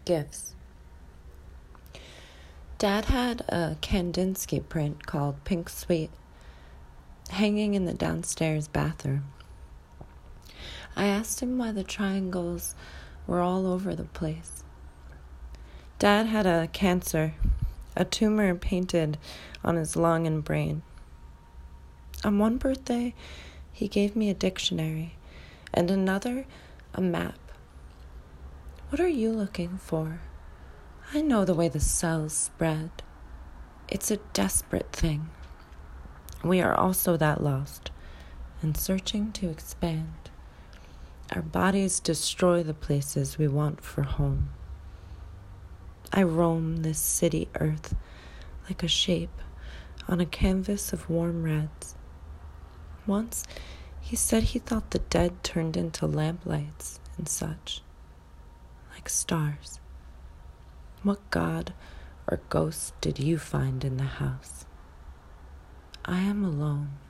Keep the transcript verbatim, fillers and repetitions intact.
gifts. Dad had a Kandinsky print called Pink Sweet hanging in the downstairs bathroom. I asked him why the triangles were all over the place. Dad had a cancer, a tumor painted on his lung and brain. On one birthday, he gave me a dictionary, and another, a map. What are you looking for? I know the way the cells spread. It's a desperate thing. We are also that lost and searching to expand. Our bodies destroy the places we want for home. I roam this city earth like a shape on a canvas of warm reds. Once, he said he thought the dead turned into lamplights and such, like stars. What god or ghost did you find in the house? I am alone.